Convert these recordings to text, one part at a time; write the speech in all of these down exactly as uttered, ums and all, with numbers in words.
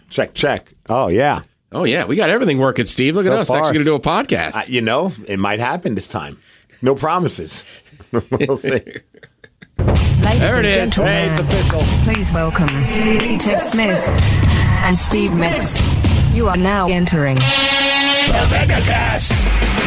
Check, check. Oh, yeah. Oh, yeah. We got everything working, Steve. Look So at us. far. Actually going to do a podcast. Uh, you know, it might happen this time. No promises. We'll see. Ladies There it and is. gentlemen, Hey, it's official. please welcome Ted Smith and Steve Mix. You are now entering The MegaCast.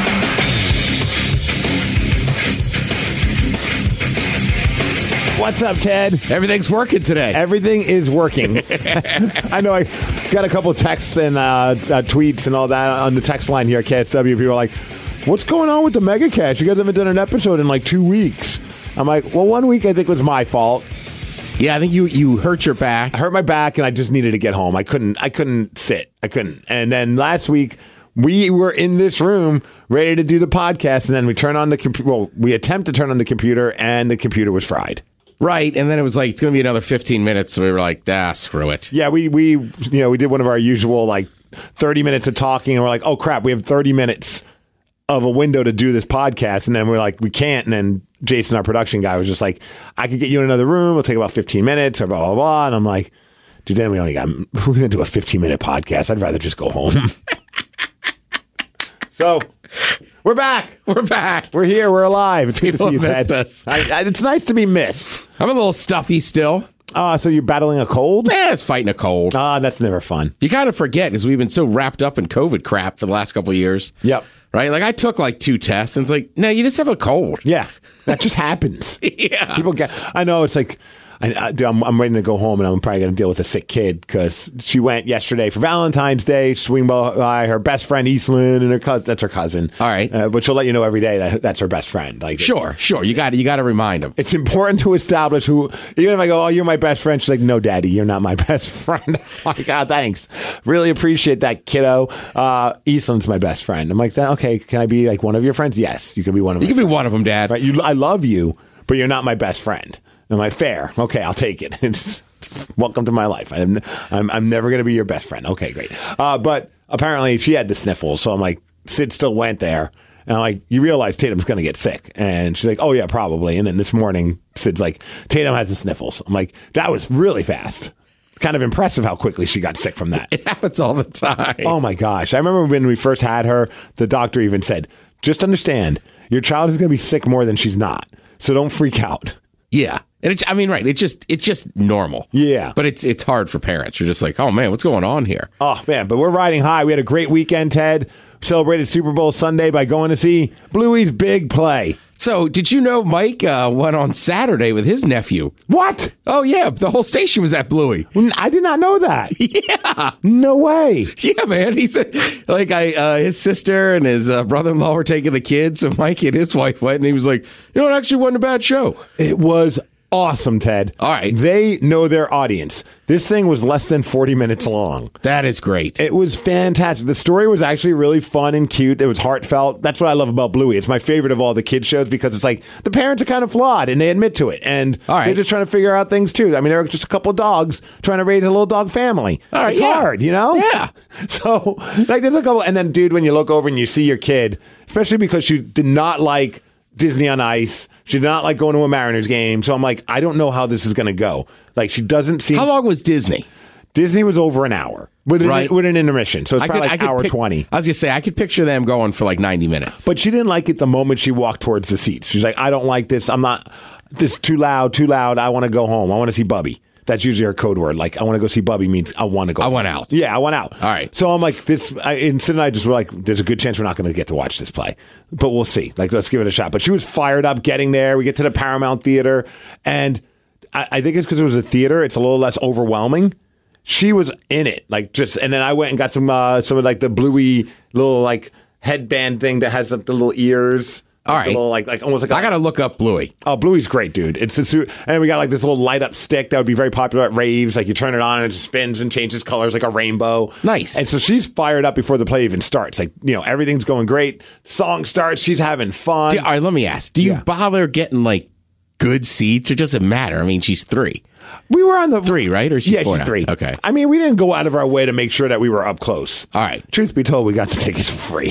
What's up, Ted? Everything's working today. Everything is working. I know I got a couple texts and uh, uh, tweets and all that on the text line here at K S W. People are like, what's going on with the MegaCast? You guys haven't done an episode in like two weeks. I'm like, well, one week I think was my fault. Yeah, I think you, you hurt your back. I hurt my back and I just needed to get home. I couldn't I couldn't sit. I couldn't. And then last week we were in this room ready to do the podcast, and then we turn on the computer. Well, we attempt to turn on the computer and the computer was fried. Right, and then it was like, it's going to be another fifteen minutes, so we were like, ah, screw it. Yeah, we we you know, we did one of our usual like thirty minutes of talking, and we're like, oh crap, we have thirty minutes of a window to do this podcast, and then we're like, we can't. And then Jason, our production guy, was just like, I could get you in another room. It'll take about fifteen minutes, or blah blah blah. And I'm like, dude, then we only got we're gonna do a fifteen minute podcast. I'd rather just go home. So we're back. We're back. We're here. We're alive. It's good to People see you, missed Ted. us. I, I, it's nice to be missed. I'm a little stuffy still. Uh, so you're battling a cold? Man, it's fighting a cold. Ah, that's never fun. You kind of forget because we've been so wrapped up in COVID crap for the last couple of years. Yep. Right? Like, I took like two tests, and it's like, no, you just have a cold. Yeah, that just happens. Yeah. People get. I know it's like. I, I, dude, I'm, I'm ready to go home, and I'm probably going to deal with a sick kid because she went yesterday for Valentine's Day. Swing by her best friend Eastland and her cousin. That's her cousin. All right. uh, but she'll let you know every day that that's her best friend. Like, Sure, it's, sure. You got you got to remind them. It's important to establish who. Even if I go, oh, you're my best friend, she's like, no, Daddy, you're not my best friend. I'm like, God, thanks. Really appreciate that, kiddo. Uh, Eastland's my best friend. I'm like, that okay? Can I be like one of your friends? Yes, you can be one of. You my can be friends. one of them, Dad. Right? You, I love you, but you're not my best friend. I'm like, fair. Okay, I'll take it. It's, welcome to my life. I'm I'm, I'm never going to be your best friend. Okay, great. Uh, but apparently she had the sniffles, so I'm like, Sid still went there. And I'm like, you realize Tatum's going to get sick. And she's like, oh, yeah, probably. And then this morning, Sid's like, Tatum has the sniffles. I'm like, that was really fast. Kind of impressive how quickly she got sick from that. It happens all the time. Oh, my gosh. I remember when we first had her, the doctor even said, just understand, your child is going to be sick more than she's not. So don't freak out. Yeah. And it's, I mean, right. It's just it's just normal. Yeah. But it's it's hard for parents. You're just like, oh, man, what's going on here? Oh, man, but we're riding high. We had a great weekend, Ted. Celebrated Super Bowl Sunday by going to see Bluey's big play. So did you know Mike uh, went on Saturday with his nephew? What? Oh, yeah. The whole station was at Bluey. I did not know that. Yeah. No way. Yeah, man. He said, like, I uh, his sister and his uh, brother-in-law were taking the kids. So Mike and his wife went, and he was like, you know, it actually wasn't a bad show. It was awesome, Ted. All right. They know their audience. This thing was less than forty minutes long. That is great. It was fantastic. The story was actually really fun and cute. It was heartfelt. That's what I love about Bluey. It's my favorite of all the kids shows because it's like the parents are kind of flawed and they admit to it. And all right. They're just trying to figure out things too. I mean, they're just a couple of dogs trying to raise a little dog family. All right, it's yeah. hard, you know? Yeah. So, like, there's a couple. And then, dude, when you look over and you see your kid, especially because she did not like Disney on Ice. She did not like going to a Mariners game. So I'm like, I don't know how this is going to go. Like, she doesn't seem... How long was Disney? Disney was over an hour with an, Right. with an intermission. So it's I probably could- like I could hour pic- twenty. I was going to say, I could picture them going for like ninety minutes. But she didn't like it the moment she walked towards the seats. She's like, I don't like this. I'm not... This is too loud, too loud. I want to go home. I want to see Bubby. That's usually her code word. Like, I want to go see Bubby means I want to go. I home. want out. Yeah, I want out. All right. So I'm like, this, I, and Sid and I just were like, there's a good chance we're not going to get to watch this play. But we'll see. Like, let's give it a shot. But she was fired up getting there. We get to the Paramount Theater. And I, I think it's because it was a theater. It's a little less overwhelming. She was in it. Like, just, and then I went and got some, uh, some of like the Bluey little like headband thing that has like, the little ears. All like, right. the little, like, like almost like a, I got to look up Bluey. Oh, Bluey's great, dude. It's a suit, and we got like this little light up stick that would be very popular at raves. Like you turn it on and it just spins and changes colors like a rainbow. Nice. And so she's fired up before the play even starts. Like, you know, everything's going great. Song starts. She's having fun. Do- all right, let me ask. Do you Yeah. bother getting like good seats? It doesn't matter. I mean, she's three. We were on the Three, right? Or is she yeah, four she's now? three. Okay. I mean, we didn't go out of our way to make sure that we were up close. All right. Truth be told, we got the tickets for free.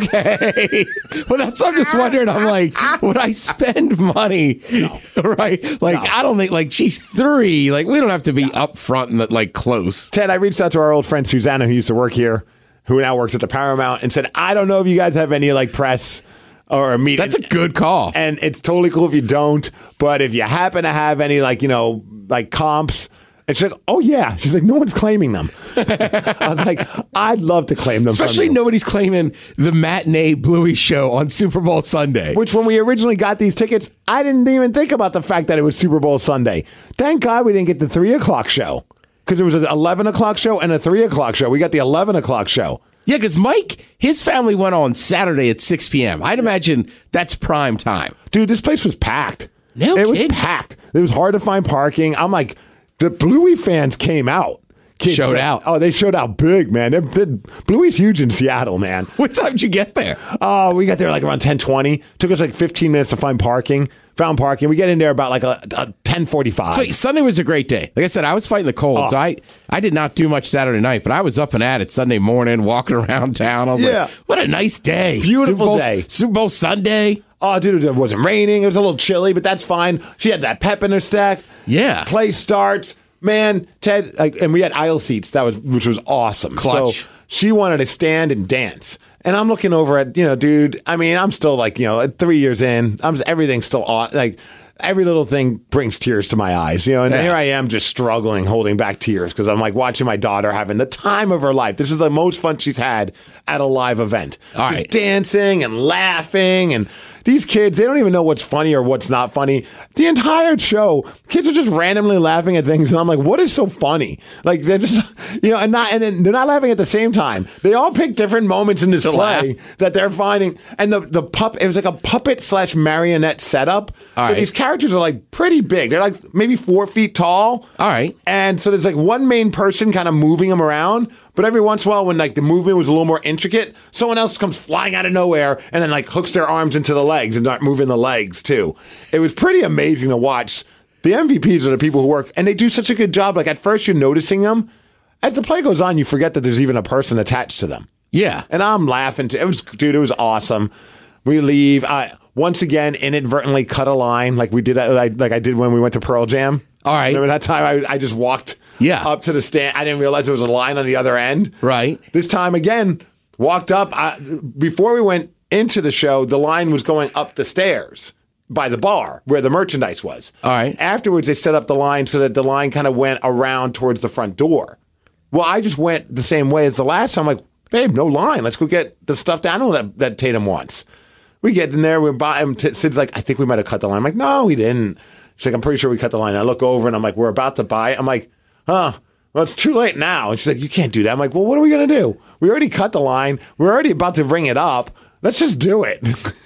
Okay. Well, that's, I'm just wondering. I'm like, would I spend money? No. Right? Like, No. I don't think, like, she's three. Like, we don't have to be up front and, like, close. Ted, I reached out to our old friend Susanna, who used to work here, who now works at the Paramount, and said, I don't know if you guys have any like press or a meeting. That's a good call. And it's totally cool if you don't, but if you happen to have any like, you know, like comps. And she's like, oh, yeah. She's like, no one's claiming them. I was like, I'd love to claim them. Especially from you. nobody's claiming the matinee Bluey show on Super Bowl Sunday. Which, when we originally got these tickets, I didn't even think about the fact that it was Super Bowl Sunday. Thank God we didn't get the three o'clock show, because it was an eleven o'clock show and a three o'clock show. We got the eleven o'clock show. Yeah, because Mike, his family went on Saturday at six p.m. I'd imagine that's prime time. Dude, this place was packed. No It kidding. was packed. It was hard to find parking. I'm like, the Bluey fans came out. Kids Showed fans- out. Oh, they showed out big, man. They're, they're, Bluey's huge in Seattle, man. What time did you get there? Oh, we got there like around ten twenty. Took us like fifteen minutes to find parking. Found parking. We get in there about like a, a ten forty-five. So Sunday was a great day. Like I said, I was fighting the cold, Oh. so I, I did not do much Saturday night, but I was up and at it Sunday morning, walking around town. I was Yeah. like, what a nice day. Beautiful Super Bowl, day. Super Bowl Sunday. Oh, dude, it wasn't raining. It was a little chilly, but that's fine. She had that pep in her step. Yeah. Play starts. Man, Ted, like, and we had aisle seats. That was, which was awesome. Clutch. So she wanted to stand and dance. And I'm looking over at, you know, dude, I mean, I'm still like, you know, three years in. I'm everything's still aw- like, every little thing brings tears to my eyes, you know, and Yeah. here I am just struggling, holding back tears because I'm like watching my daughter having the time of her life. This is the most fun she's had at a live event. All just right. dancing and laughing, and these kids, they don't even know what's funny or what's not funny. The entire show, kids are just randomly laughing at things, and I'm like, what is so funny? Like, they're just, you know, and not, and then they're not laughing at the same time. They all pick different moments in this To play laugh. that they're finding, and the the pup, it was like a puppet slash marionette setup. All so right. these characters are like pretty big. They're like maybe four feet tall. All right. And so there's like one main person kind of moving them around, but every once in a while, when like the movement was a little more intricate, someone else comes flying out of nowhere and then like hooks their arms into the legs and start moving the legs too. It was pretty amazing to watch. The M V Ps are the people who work, and they do such a good job. Like at first, you're noticing them. As the play goes on, you forget that there's even a person attached to them. Yeah. And I'm laughing. Too. It was, dude, it was awesome. We leave. I once again inadvertently cut a line like we did, like, like I did when we went to Pearl Jam. All right. Remember that time I, I just walked Yeah. up to the stand. I didn't realize there was a line on the other end. Right. This time again, walked up. I, before we went into the show, the line was going up the stairs by the bar where the merchandise was. All right. Afterwards, they set up the line so that the line kind of went around towards the front door. Well, I just went the same way as the last time. I'm like, babe, no line. Let's go get the stuffed animal that, that Tatum wants. We get in there. We're by him. T- Sid's like, I think we might have cut the line. I'm like, no, we didn't. She's like, I'm pretty sure we cut the line. I look over and I'm like, we're about to buy it. I'm like, huh, well, it's too late now. And she's like, you can't do that. I'm like, well, what are we going to do? We already cut the line. We're already about to ring it up. Let's just do it.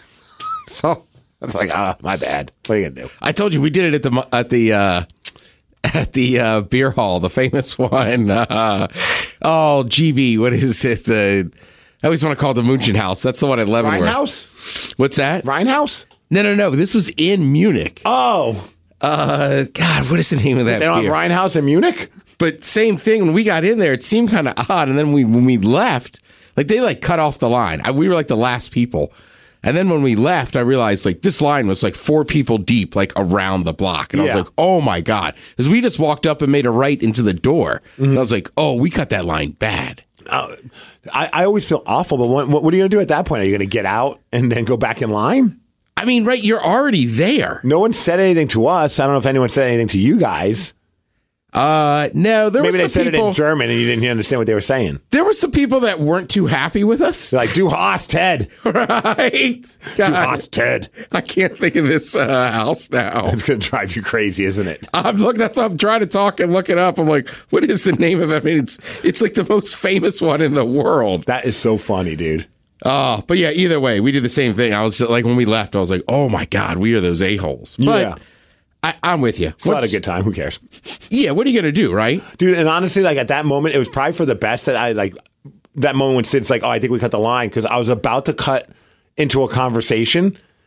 So I was like, ah, my bad. What are you going to do? I told you we did it at the mu- at the uh, at the uh, beer hall, the famous one. Uh, oh, G B, what is it? The I always want to call it the Munchen House. That's the one at Leavenworth. Rhinehouse? What's that? Rhinehouse? No, no, no. This was in Munich. Oh, Uh, God, what is the name of that they don't beer? have Rhinehouse in Munich? But same thing. When we got in there, it seemed kind of odd. And then we when we left, like they like cut off the line. I, we were like the last people. And then when we left, I realized like this line was like four people deep, like around the block. And I Yeah. was like, oh my God. Because we just walked up and made a right into the door. And I was like, oh, we cut that line bad. Uh, I, I always feel awful, but what, what are you going to do at that point? Are you going to get out and then go back in line? I mean, right, you're already there. No one said anything to us. I don't know if anyone said anything to you guys. Uh, no, there Maybe were they some said people. it in German and you didn't understand what they were saying. There were some people that weren't too happy with us. They're like, du hast, Ted. Right? Du God, hast, Ted. I can't think of this uh, house now. It's going to drive you crazy, isn't it? I'm look. That's why I'm trying to talk and look it up. I'm like, what is the name of it? I mean, it's it's like the most famous one in the world. That is so funny, dude. Oh, but yeah. Either way, we did the same thing. I was like, when we left, I was like, oh my God, we are those a holes. But Yeah. I, I'm with you. It's not a good time. Who cares? Yeah. What are you gonna do, right? Dude, and honestly, like at that moment, it was probably for the best that I like that moment when Sid's like, oh, I think we cut the line because I was about to cut into a conversation,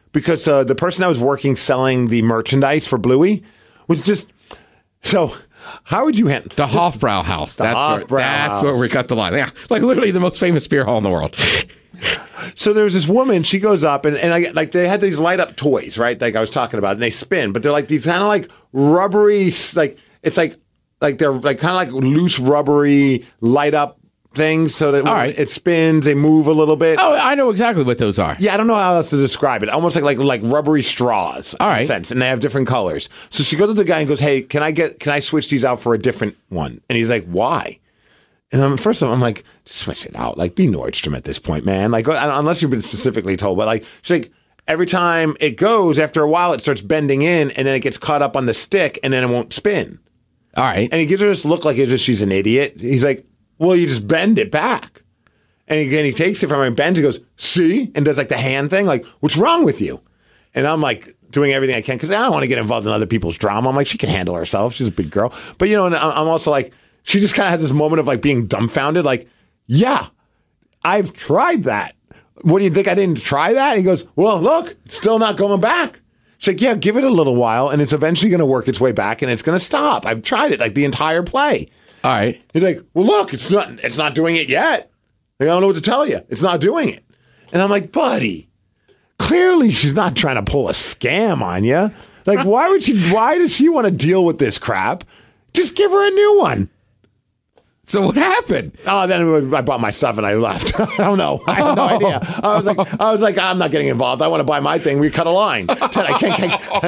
because uh, the person that was working selling the merchandise for Bluey was just so. How would you handle the Hofbrau House? The that's Hofbrau where, that's House. where we cut the line. Yeah, like literally the most famous beer hall in the world. So there was this woman. She goes up and and I like they had these light up toys, right? Like I was talking about, and they spin, but they're like these kind of like rubbery, like it's like like they're like kind of like loose rubbery light up things, so that when All right. it spins, they move a little bit. Oh, I know exactly what those are. Yeah, I don't know how else to describe it. Almost like like like rubbery straws. All in right. a sense, and they have different colors. So she goes to the guy and goes, "Hey, can I get can I switch these out for a different one?" And he's like, "Why?" And I'm, first of all, I'm like, "Just switch it out. Like, be Nordstrom at this point, man. Like, unless you've been specifically told." But like, she's like, every time it goes, after a while, it starts bending in, and then it gets caught up on the stick, and then it won't spin. All right. And he gives her this look like it's just she's an idiot. He's like, "Well, you just bend it back." And again, he takes it from her and bends and goes, "See?" And does like the hand thing, like, "What's wrong with you?" And I'm like doing everything I can because I don't want to get involved in other people's drama. I'm like, she can handle herself. She's a big girl. But, you know, and I'm also like, she just kind of has this moment of like being dumbfounded. Like, yeah, I've tried that. What do you think? I didn't try that? And he goes, "Well, look, it's still not going back." She's like, "Yeah, give it a little while and it's eventually going to work its way back and it's going to stop. I've tried it like the entire play." All right. He's like, "Well, look, it's not it's not doing it yet. Like, I don't know what to tell you. It's not doing it." And I'm like, "Buddy, clearly she's not trying to pull a scam on you. Like, why would she? Why does she want to deal with this crap? Just give her a new one." So what happened? Oh, then I bought my stuff and I left. I don't know. I have no idea. I was like, I was like, I'm not getting involved. I want to buy my thing. We cut a line. Ted, I can't.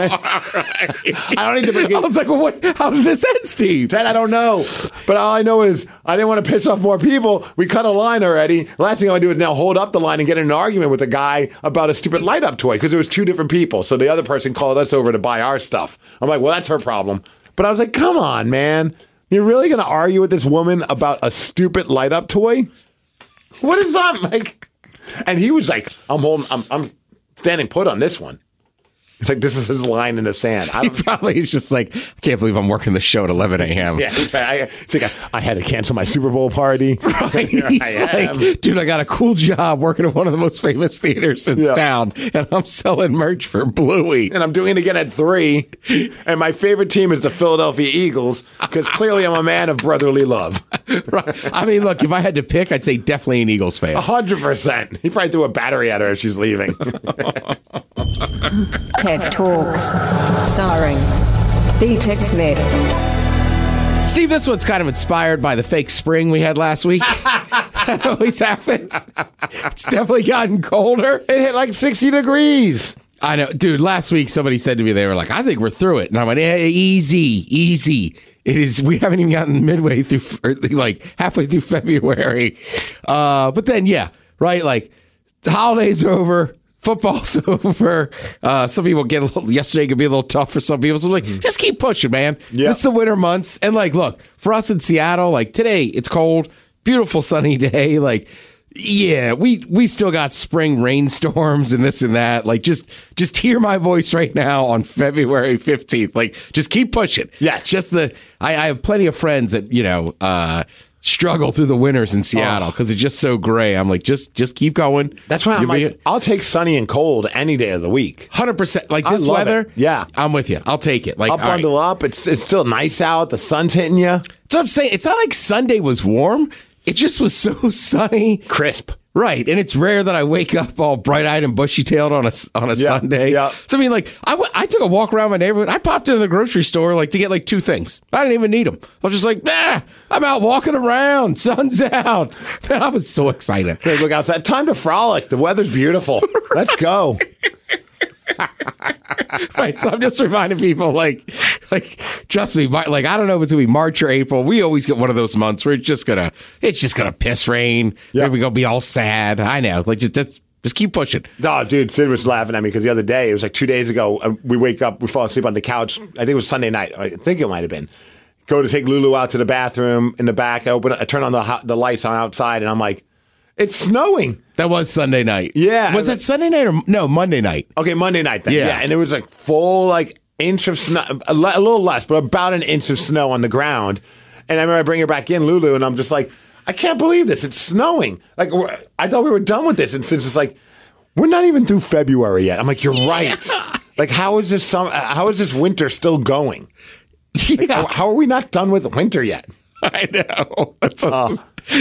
can't I don't need to bring. I was like, well, what? How did this end, Steve? Ted, I don't know. But all I know is I didn't want to piss off more people. We cut a line already. The last thing I want to do is now hold up the line and get in an argument with a guy about a stupid light up toy because there was two different people. So the other person called us over to buy our stuff. I'm like, well, that's her problem. But I was like, come on, man. You're really going to argue with this woman about a stupid light up toy? What is that, Mike? And he was like, I'm holding, I'm, I'm standing put on this one. It's like, this is his line in the sand. I He don't, probably is just like, I can't believe I'm working the show at eleven a.m. yeah, it's, I, it's like, I, I had to cancel my Super Bowl party. Right. Here He's I am. like, dude, I got a cool job working at one of the most famous theaters in Yeah. town, and I'm selling merch for Bluey. And I'm doing it again at three. And my favorite team is the Philadelphia Eagles because clearly I'm a man of brotherly love. Right. I mean, look, if I had to pick, I'd say definitely an Eagles fan. A hundred percent. He probably threw a battery at her as she's leaving. TED Talks. Starring B. Ted Smith. Steve, this one's kind of inspired by the fake spring we had last week. That always happens. It's definitely gotten colder. It hit like sixty degrees. I know, dude. Last week, somebody said to me, they were like, "I think we're through it," and I'm like, hey, "Easy, easy. It is. We haven't even gotten midway through, or like halfway through February." Uh, but then, yeah, right. Like the holidays are over. Football's over. Uh, some people get a little, yesterday could be a little tough for some people. So I'm like, just keep pushing, man. Yeah. It's the winter months. And like, look, for us in Seattle, like today, it's cold, beautiful sunny day. Like, yeah, we, we still got spring rainstorms and this and that. Like, just, just hear my voice right now on February fifteenth. Like, just keep pushing. Yes. Just the, I, I have plenty of friends that, you know, uh, struggle through the winters in Seattle because it's just so gray. I'm like, just just keep going. That's why I'm You'll be- like, I'll take sunny and cold any day of the week. one hundred percent. Like I this love weather, it. Yeah. I'm with you. I'll take it. Like, I'll all right. bundle up. It's it's still nice out. The sun's hitting you. So I'm saying it's not like Sunday was warm. It just was so sunny. Crisp. Right. And it's rare that I wake up all bright eyed and bushy tailed on a, on a Yeah, Sunday. yeah. So, I mean, like, I, w- I took a walk around my neighborhood. I popped into the grocery store, like, to get, like, two things. I didn't even need them. I was just like, nah, I'm out walking around. Sun's out. Man, I was so excited. Hey, look outside. Time to frolic. The weather's beautiful. Let's go. Right, so I'm just reminding people, like, like, trust me, my- like, I don't know if it's gonna be March or April. We always get one of those months where it's just gonna, it's just gonna piss rain. Yeah. Maybe we're gonna be all sad. I know, like, just, just, just keep pushing. No, dude, Sid was laughing at me because the other day, it was like two days ago, uh, we wake up, we fall asleep on the couch. I think it was Sunday night. I think it might have been. Go to take Lulu out to the bathroom in the back. I open, I turn on the ho- the lights on outside, and I'm like, it's snowing. That was Sunday night. Yeah. was it Sunday night or no Monday night? Okay, Monday night then. Yeah. Yeah, and it was like full like inch of snow, a, le- a little less, but about an inch of snow on the ground. And I remember I bring her back in, Lulu, and I'm just like, I can't believe this. It's snowing. Like we're- I thought we were done with this, and since it's like, We're not even through February yet. I'm like, you're right. Like, how is this some? How is this winter still going? Like, Yeah. how, how are we not done with winter yet? I know. That's a,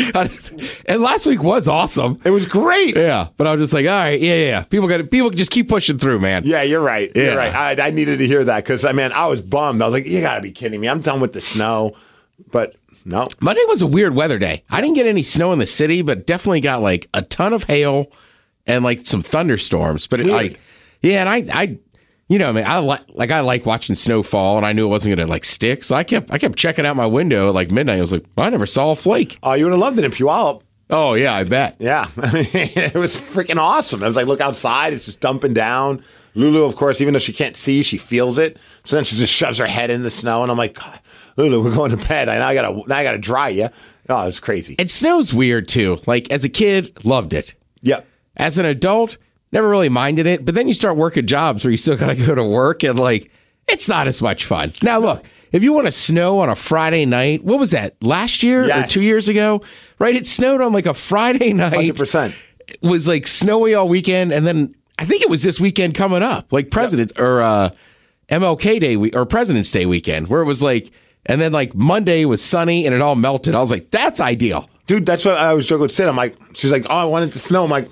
and last week was awesome. It was great. Yeah, but I was just like, all right, yeah, yeah. yeah. People got to people just keep pushing through, man. Yeah, you're right. Yeah. You're right. I, I needed to hear that because I mean, I was bummed. I was like, you got to be kidding me. I'm done with the snow. But no. Monday was a weird weather day. I didn't get any snow in the city, but definitely got like a ton of hail and like some thunderstorms. But it, Weird. like, yeah, and I, I, you know, I mean, I like like I like watching snow fall, and I knew it wasn't going to like stick, so I kept I kept checking out my window at like midnight. I was like, well, I never saw a flake. Oh, you would have loved it in Puyallup. Oh yeah, I bet. Yeah. I mean, it was freaking awesome. I was like, look outside. It's just dumping down. Lulu, of course, even though she can't see, she feels it. So then she just shoves her head in the snow, and I'm like, God, Lulu, we're going to bed. I now I gotta now I gotta dry you. Oh, it's crazy. And snow's weird too. Like as a kid, loved it. Yep. As an adult, never really minded it. But then you start working jobs where you still got to go to work, and like it's not as much fun. Now look, if you want to snow on a Friday night, what was that, last year Yes. or two years ago? Right? It snowed on like a Friday night. one hundred percent. It was like snowy all weekend, and then I think it was this weekend coming up, like President or uh, M L K Day we- or President's Day weekend, where it was like, and then like Monday was sunny and it all melted. I was like, that's ideal. Dude, that's what I was joking with Sid. I'm like, she's like, oh, I want it to snow. I'm like,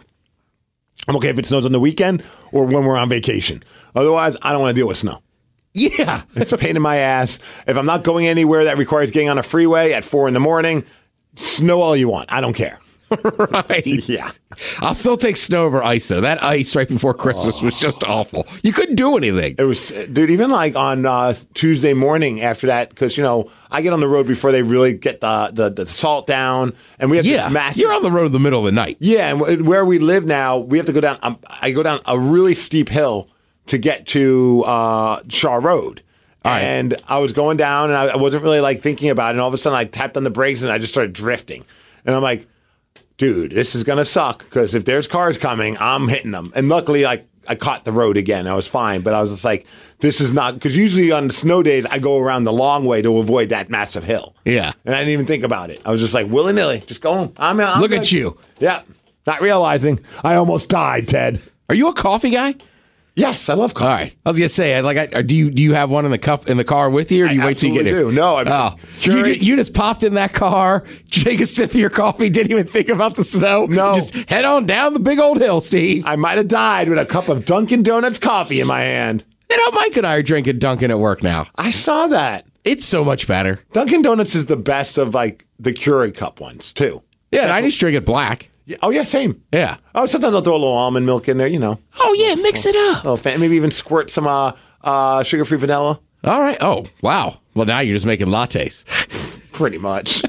I'm okay if it snows on the weekend or when we're on vacation. Otherwise, I don't want to deal with snow. Yeah. It's a pain in my ass. If I'm not going anywhere that requires getting on a freeway at four in the morning, snow all you want. I don't care. Right. Yeah. I'll still take snow over ice, though. That ice right before Christmas was just awful. You couldn't do anything. It was, dude, even like on uh, Tuesday morning after that, because, you know, I get on the road before they really get the, the, the salt down. And we have Yeah. this massive. You're on the road in the middle of the night. Yeah. And w- where we live now, we have to go down. Um, I go down a really steep hill to get to uh, Shaw Road. right. And I was going down and I, I wasn't really like thinking about it. And all of a sudden I tapped on the brakes and I just started drifting. And I'm like, dude, this is going to suck because if there's cars coming, I'm hitting them. And luckily, like, I caught the road again. I was fine. But I was just like, this is not, because usually on the snow days, I go around the long way to avoid that massive hill. Yeah. And I didn't even think about it. I was just like, willy-nilly, just going. I'm, I'm Look good. at you. Yeah. Not realizing I almost died, Ted. Are you a coffee guy? Yes, I love coffee. All right. I was gonna say, I- like, I, do you do you have one in the cup in the car with you, or do you I wait till you get absolutely it? do. No, I- oh, Keurig- you, ju- you just popped in that car, take a sip of your coffee, didn't even think about the snow. No. just head on down the big old hill, Steve. I might have died with a cup of Dunkin' Donuts coffee in my hand. You know, Mike and I are drinking Dunkin' at work now. I saw that. It's so much better. Dunkin' Donuts is the best of like the Keurig cup ones too. Yeah, and I just drink it black. Yeah, oh yeah, same. Yeah. Oh, sometimes I'll throw a little almond milk in there, you know. Oh yeah, mix it up. Oh, fan- maybe even squirt some uh, uh, sugar-free vanilla. All right. Oh wow. Well, now you're just making lattes. Pretty much.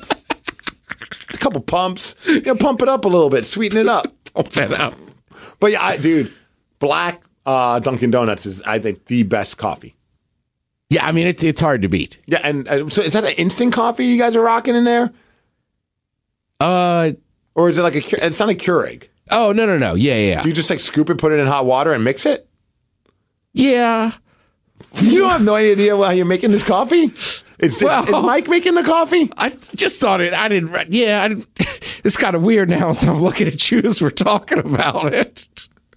A couple pumps. You know, pump it up a little bit, sweeten it up. Pump that up. But yeah, I, dude, black uh, Dunkin' Donuts is, I think, the best coffee. Yeah, I mean it's it's hard to beat. Yeah, and uh, so is that an instant coffee you guys are rocking in there, Uh or is it like a? Keur- It's not a Keurig. oh no no no yeah yeah Do you just like scoop it, put it in hot water, and mix it? yeah. You don't have no idea how you're making this coffee. Is, Well- is, is Mike making the coffee? I just thought it. I didn't. Yeah, I didn't, it's kind of weird now as I'm looking at you as we're talking about it.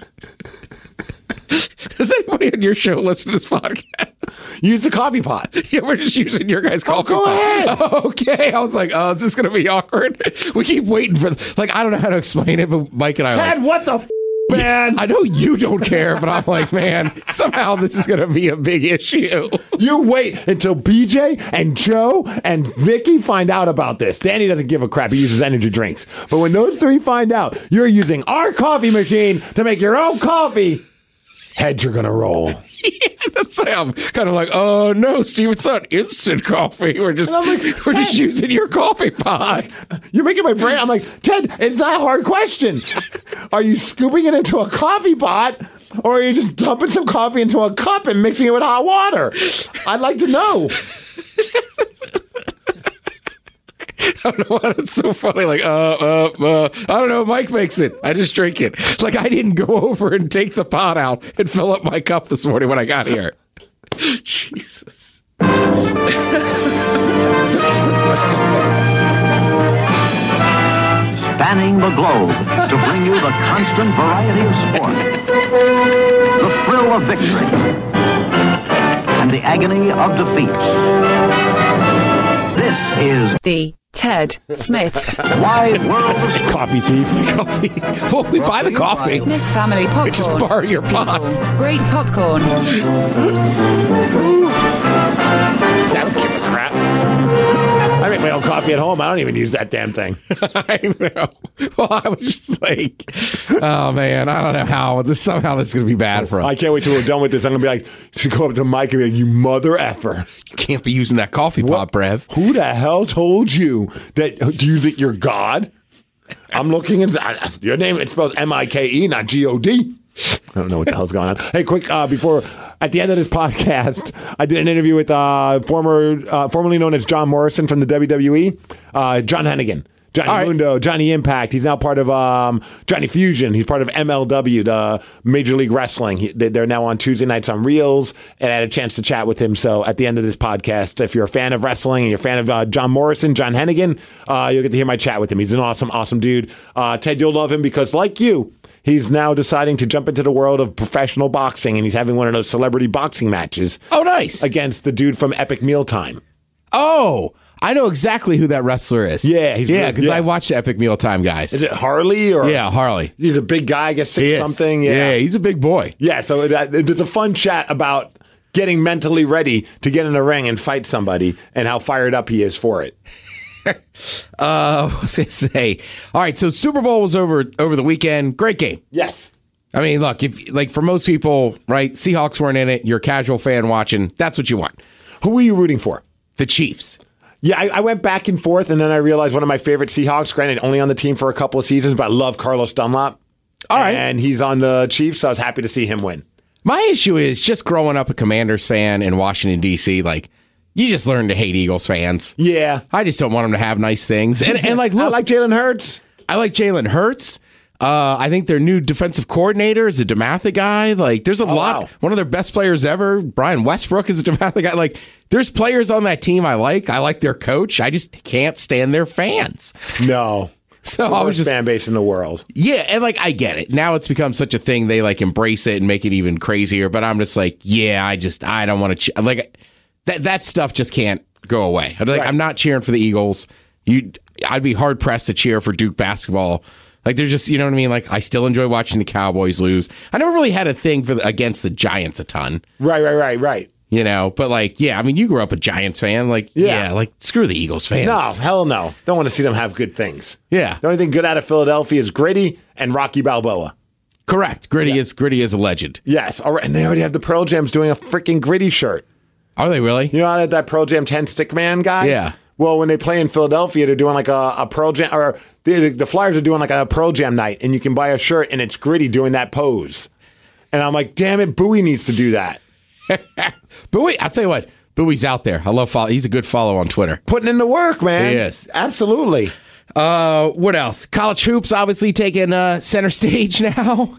Does anybody on your show listen to this podcast? Use the coffee pot. Yeah, we're just using your guys' coffee. go pot. ahead. Okay, I was like, oh, is this going to be awkward? We keep waiting for. Like, I don't know how to explain it, but Mike and I. are like, Ted, what the f- man? I know you don't care, but I'm like, man, somehow this is going to be a big issue. You wait until B J and Joe and Vicky find out about this. Danny doesn't give a crap. He uses energy drinks. But when those three find out you're using our coffee machine to make your own coffee, heads are going to roll. Yeah, that's why I'm kind of like, oh no, Steve, it's not instant coffee. We're just And I'm like, we're just Ted. using your coffee pot. You're making my brain. I'm like, Ted, it's not a hard question. Are you scooping it into a coffee pot or are you just dumping some coffee into a cup and mixing it with hot water? I'd like to know. I don't know why it's so funny. Like, uh, uh, uh, I don't know. Mike makes it. I just drink it. Like, I didn't go over and take the pot out and fill up my cup this morning when I got here. Jesus. spanning the globe to bring you the constant variety of sport, the thrill of victory, and the agony of defeat. This is The Ted Smith's Wide World of Sport. Coffee thief. Coffee. Well, we buy the coffee. Smith Family Popcorn. Just borrow your pot. People. Great popcorn. I don't give a crap. I make my own coffee at home. I don't even use that damn thing. I know. Well, I was just like, oh man, I don't know how. This, somehow this is going to be bad for us. I can't wait till we're done with this. I'm going to be like, to go up to Mike and be like, you mother effer. You can't be using that coffee pot, Brev. Who the hell told you that? Do you think you're God? I'm looking at your name. It spells M I K E, not G O D. I don't know what the hell's going on. Hey, quick, uh, before, at the end of this podcast, I did an interview with uh, former, uh, formerly known as John Morrison from the W W E, uh, John Hennigan. Johnny All right. Mundo, Johnny Impact. He's now part of um, Johnny Fusion. He's part of M L W, the Major League Wrestling. He, they're now on Tuesday nights on Reels, and I had a chance to chat with him. So at the end of this podcast, if you're a fan of wrestling and you're a fan of uh, John Morrison, John Hennigan, uh, you'll get to hear my chat with him. He's an awesome, awesome dude. Uh, Ted, you'll love him because, like you, he's now deciding to jump into the world of professional boxing, and he's having one of those celebrity boxing matches Oh, nice. against the dude from Epic Mealtime. Oh, I know exactly who that wrestler is. Yeah, he's yeah, really- because yeah. I watched Epic Mealtime, guys. Is it Harley or? Yeah, Harley. He's a big guy, I guess six He is. something. Yeah, he's a big boy. Yeah, so that, it's a fun chat about getting mentally ready to get in a ring and fight somebody and how fired up he is for it. Uh, what's it say? All right, so Super Bowl was over over the weekend. Great game. Yes. I mean, look, if like for most people, right? Seahawks weren't in it. You're a casual fan watching. That's what you want. Who were you rooting for? The Chiefs. Yeah, I, I went back and forth, and then I realized one of my favorite Seahawks, granted only on the team for a couple of seasons, but I love Carlos Dunlap. All right. And he's on the Chiefs, so I was happy to see him win. My issue is just growing up a Commanders fan in Washington, D C, like, you just learn to hate Eagles fans. Yeah. I just don't want them to have nice things. And, and like, look, I like Jalen Hurts. I like Jalen Hurts. Uh, I think their new defensive coordinator is a DeMatha guy. Like, there's a Oh, lot. wow. One of their best players ever, Brian Westbrook, is a DeMatha guy. Like, there's players on that team I like. I like their coach. I just can't stand their fans. No. So The I was worst just, fan base in the world. yeah, and like I get it. Now it's become such a thing. They like embrace it and make it even crazier. But I'm just like, yeah, I just I don't want to ch- like that. That stuff just can't go away. I'm, like, Right. I'm not cheering for the Eagles. You, I'd be hard pressed to cheer for Duke basketball. Like they're just, you know what I mean. Like I still enjoy watching the Cowboys lose. I never really had a thing for the, against the Giants a ton. Right, right, right, right. You know, but like, yeah, I mean, you grew up a Giants fan. Like, Yeah. yeah, like screw the Eagles fans. No, hell no. Don't want to see them have good things. Yeah. The only thing good out of Philadelphia is Gritty and Rocky Balboa. Correct. Gritty is Gritty is a legend. Yes. All right. And they already have the Pearl Jams doing a freaking Gritty shirt. Are they really? You know how that Pearl Jam ten Stick Man guy? Yeah. Well, when they play in Philadelphia, they're doing like a, a Pearl Jam, or the, the Flyers are doing like a Pearl Jam night, and you can buy a shirt, and it's Gritty doing that pose. And I'm like, damn it, Bowie needs to do that. Bowie, I'll tell you what, Bowie's out there. I love follow. He's a good follow on Twitter. Putting in the work, man. He is. Absolutely. Uh, what else? College hoops obviously taking uh, center stage now,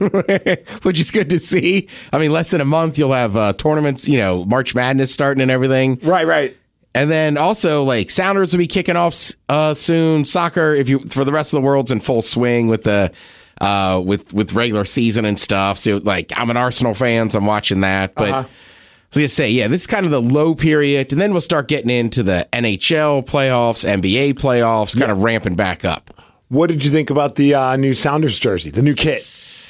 which is good to see. I mean, less than a month, you'll have uh, tournaments, you know, March Madness starting and everything. Right, right. And then also, like, Sounders will be kicking off uh, soon. Soccer, if you for the rest of the world's in full swing with the uh, with with regular season and stuff. So, like, I'm an Arsenal fan, so I'm watching that. But Uh-huh. I was gonna say, yeah, this is kind of the low period, and then we'll start getting into the N H L playoffs, N B A playoffs, kind of ramping back up. What did you think about the uh, new Sounders jersey, the new kit?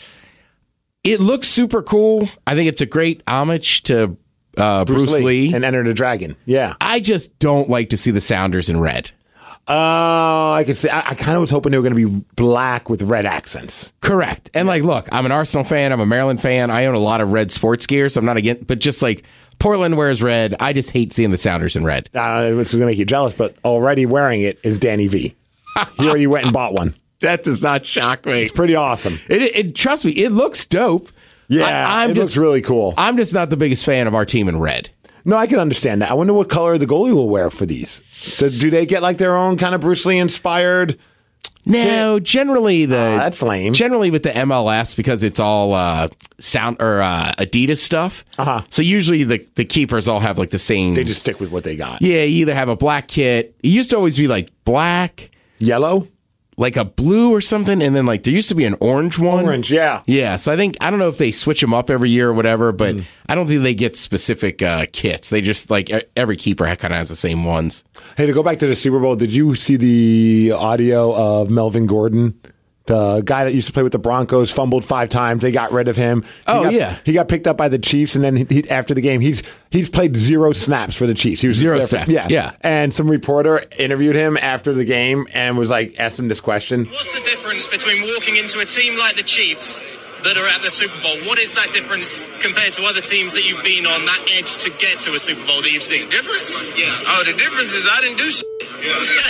It looks super cool. I think it's a great homage to uh, Bruce, Lee. and Enter the Dragon. Yeah. I just don't like to see the Sounders in red. Oh, I could say. I, I kind of was hoping they were going to be black with red accents. Correct. And like, look, I'm an Arsenal fan. I'm a Maryland fan. I own a lot of red sports gear, so I'm not against. But just like Portland wears red, I just hate seeing the Sounders in red. Uh, it's going to make you jealous, but already wearing it is Danny V. He already went and bought one. That does not shock me. It's pretty awesome. It, it, it trust me, it looks dope. Yeah, I, I'm it just looks really cool. I'm just not the biggest fan of our team in red. No, I can understand that. I wonder what color the goalie will wear for these. Do, do they get like their own kind of Bruce Lee inspired? No, generally the Oh, that's lame. Generally with the M L S because it's all uh, sound or uh, Adidas stuff. Uh-huh. So usually the the keepers all have like the same. They just stick with what they got. yeah, you either have a black kit. It used to always be like black, Yellow? like a blue or something, and then like there used to be an orange one. Orange, yeah. Yeah, so I think, I don't know if they switch them up every year or whatever, but mm. I don't think they get specific uh, kits. They just, like, every keeper kind of has the same ones. Hey, to go back to the Super Bowl, did you see the audio of Melvin Gordon? The guy that used to play with the Broncos fumbled five times. They got rid of him. He oh, got, yeah. He got picked up by the Chiefs, and then he, he, after the game, he's he's played zero snaps for the Chiefs. He was Zero for, snaps, yeah. yeah. And some reporter interviewed him after the game and was like, asked him this question. What's the difference between walking into a team like the Chiefs that are at the Super Bowl? What is that difference compared to other teams that you've been on, that edge to get to a Super Bowl that you've seen? Difference? Yeah. Oh, the difference is I didn't do shit. Yeah.